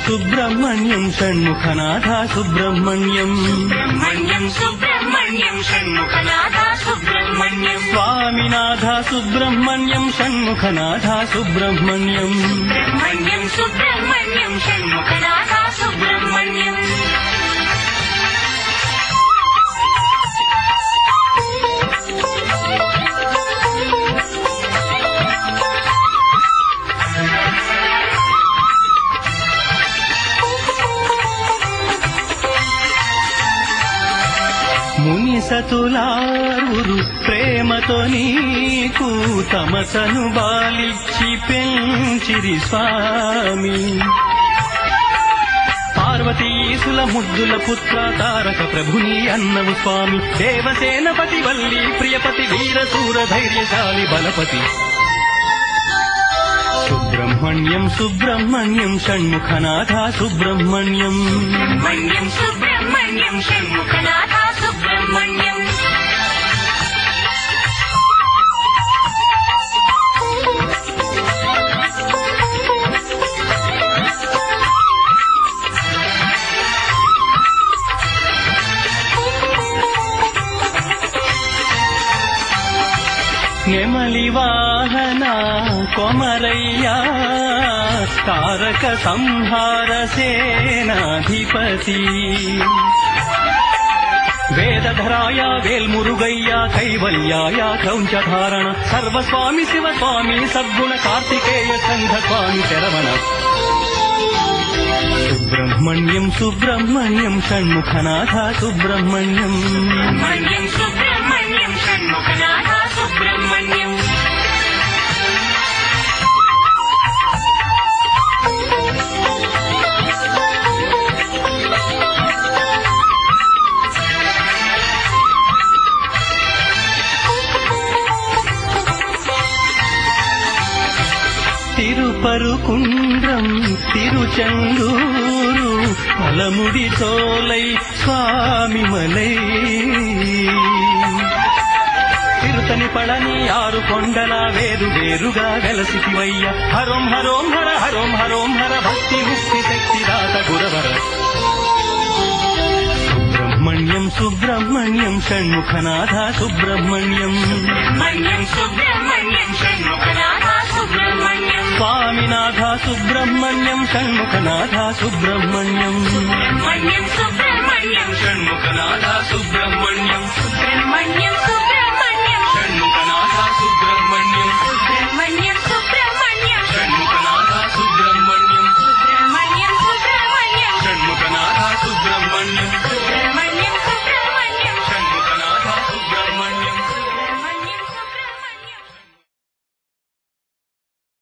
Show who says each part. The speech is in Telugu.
Speaker 1: సుబ్రహ్మణ్యం షణ్ముఖనాథ సుబ్రహ్మణ్యం
Speaker 2: సుబ్రహ్మణ్యం సుబ్రహ్మణ్యం షణ్ముఖనాథ సుబ్రహ్మణ్యం
Speaker 1: స్వామినాథ సుబ్రహ్మణ్యం షణ్ముఖనాథ సుబ్రహ్మణ్యం
Speaker 2: సుబ్రహ్మణ్యం సుబ్రహ్మణ్యం షణ్ముఖనాథ సుబ్రహ్మణ్యం
Speaker 1: ముని సతులారురు ప్రేమతో నీకు తమసను బాలిచ్చి పెంచిరి స్వామి పార్వతీసుల ముద్దుల పుత్ర తారక ప్రభుని అన్నవు స్వామి దేవసేనపతి వల్లి ప్రియపతి వీరసూర ధైర్యశాలి బలపతి సుబ్రహ్మణ్యం సుబ్రహ్మణ్యం షణ్ముఖనాథ సుబ్రహ్మణ్యం
Speaker 2: సుబ్రహ్మణ్యం సుబ్రహ్మణ్యం షణ్ముఖనాథ సుబ్రహ్మణ్యం
Speaker 1: నెమలి వాహన కొమరయ్యా తారక సంహార సేనాధిపతి వేదధరాయ వేల్మురుగయ్య కైవల్యాయ క్రౌంచధారణ సర్వస్వామి శివస్వామి సద్గుణ కార్తికేయ సంఘ స్వామి శరవణ సుబ్రహ్మణ్యం సుబ్రహ్మణ్యం షణ్ముఖనాథ సుబ్రహ్మణ్యం
Speaker 2: సుబ్రహ్మణ్యం సుబ్రహ్మణ్యం షణ్ముఖనాథ సుబ్రహ్మణ్యం
Speaker 1: తిరుపరుకుండ్రం తిరుచందూరు పలముడి చోలై స్వామి మలై తిరుతని పళని ఆరు కొండల వేరు వేరుగా వెలసివయ్య హరోం హరోం హర హరోం హరోం హర భక్తి ముక్తి శక్తి దాత గురవర సుబ్రహ్మణ్యం సుబ్రహ్మణ్యం షణ్ముఖనాథ సుబ్రహ్మణ్యం
Speaker 2: సుబ్రహ్మణ్యం సుబ్రహ్మణ్యం షణ్ముఖనాథ సుబ్రహ్మణ్యం
Speaker 1: స్వామినాథ సుబ్రహ్మణ్యం షణ్ముఖనాథ సుబ్రహ్మణ్యం
Speaker 2: సుబ్రహ్మణ్యం